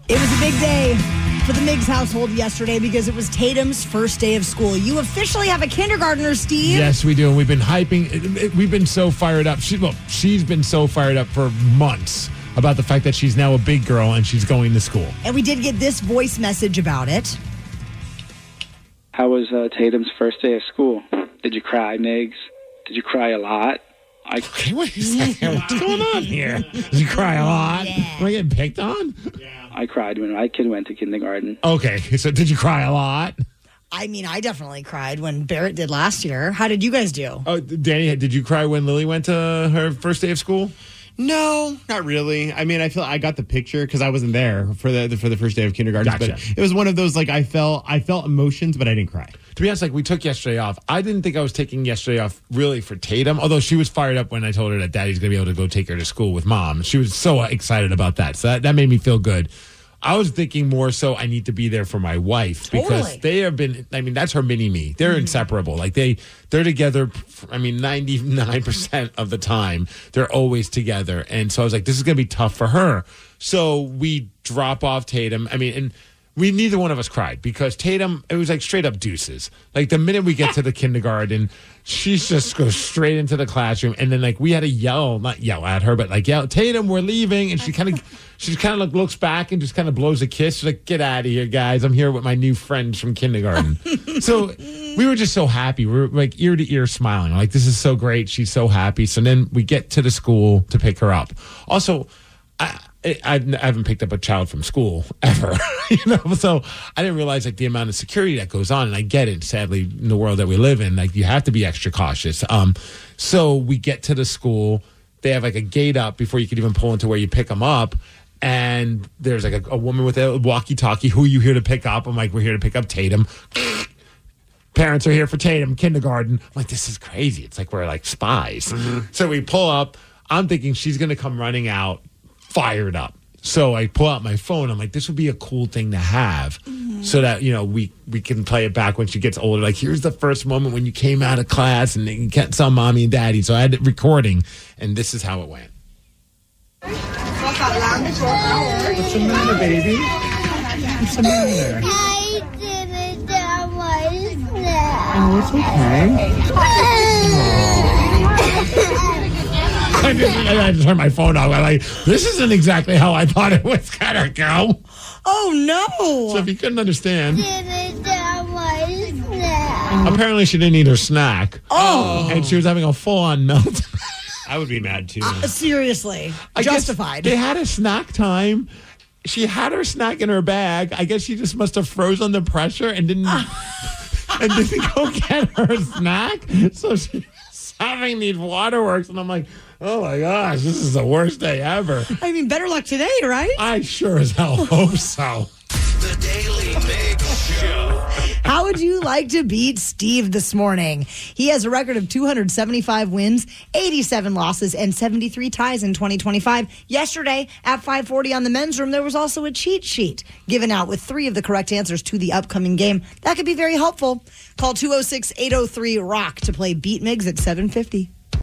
It was a big day for the Miggs household yesterday because it was Tatum's first day of school. You officially have a kindergartner, Steve. Yes, we do. And we've been hyping. We've been so fired up. She's been so fired up for months about the fact that she's now a big girl and she's going to school. And we did get this voice message about it. How was Tatum's first day of school? Did you cry, Miggs? Did you cry a lot? Okay, wait a second. What's going on here? Did you cry a lot? Yeah. Am I getting picked on? I cried when my kid went to kindergarten. Okay, so did you cry a lot? I mean, I definitely cried when Barrett did last year. How did you guys do? Oh, Danny, did you cry when Lily went to her first day of school? No, not really. I mean, I feel I got the picture because I wasn't there for the first day of kindergarten. Gotcha. But it was one of those I felt emotions, but I didn't cry. To be honest, we took yesterday off. I didn't think I was taking yesterday off really for Tatum, although she was fired up when I told her that Daddy's going to be able to go take her to school with Mom. She was so excited about that. So that made me feel good. I was thinking more so I need to be there for my wife because they have been, that's her mini-me. They're inseparable. They're together, 99% of the time. They're always together. And so I was like, this is going to be tough for her. So we drop off Tatum. And neither one of us cried because Tatum, it was straight up deuces. The minute we get to the kindergarten, she just goes straight into the classroom. And then we had to not yell at her, but yell, Tatum, we're leaving. And she kind of looks back and just kind of blows a kiss. She's like, get out of here, guys. I'm here with my new friends from kindergarten. So we were just so happy. We were ear to ear smiling. This is so great. She's so happy. So then we get to the school to pick her up. Also, I haven't picked up a child from school ever, so I didn't realize the amount of security that goes on. And I get it, sadly, in the world that we live in, you have to be extra cautious. So we get to the school. They have a gate up before you could even pull into where you pick them up. And there's a woman with a walkie-talkie. Who are you here to pick up? I'm we're here to pick up Tatum. Parents are here for Tatum, kindergarten. I'm this is crazy. It's we're spies. Mm-hmm. So we pull up. I'm thinking she's going to come running out, fired up. So I pull out my phone. I'm this would be a cool thing to have so that, we can play it back when she gets older. Here's the first moment when you came out of class and you can't tell mommy and daddy. So I had it recording, and this is how it went. What's the matter, baby? What's the matter? I didn't have my snack. Oh, it's okay. I just turned my phone off. I'm this isn't exactly how I thought it was going to go. Oh, no. So if you couldn't understand. Didn't have my snack. Apparently she didn't eat her snack. Oh. And she was having a full-on melt. I would be mad too. Seriously. I Justified. They had a snack time. She had her snack in her bag. I guess she just must have froze under pressure and didn't go get her snack. So she was having these waterworks, and I'm oh my gosh, this is the worst day ever. Better luck today, right? I sure as hell hope so. The Daily Mix Show. How would you like to beat Steve this morning? He has a record of 275 wins, 87 losses, and 73 ties in 2025. Yesterday at 5:40 on the men's room, there was also a cheat sheet given out with 3 of the correct answers to the upcoming game. That could be very helpful. Call 206-803-ROCK to play Beat Miggs at 7:50.